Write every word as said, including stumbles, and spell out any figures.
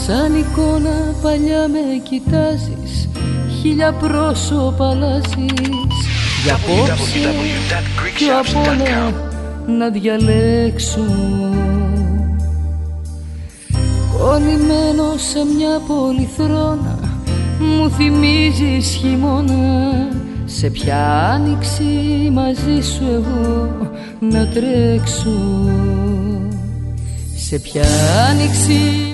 σαν εικόνα παλιά με κοιτάζεις, χίλια πρόσωπα αλλάζεις. Για απόψε πιο απ' όλα να διαλέξω. Κολλημένο σε μια πολυθρόνα μου θυμίζεις χειμώνα. Σε ποια άνοιξη μαζί σου εγώ να τρέξω, σε ποια άνοιξη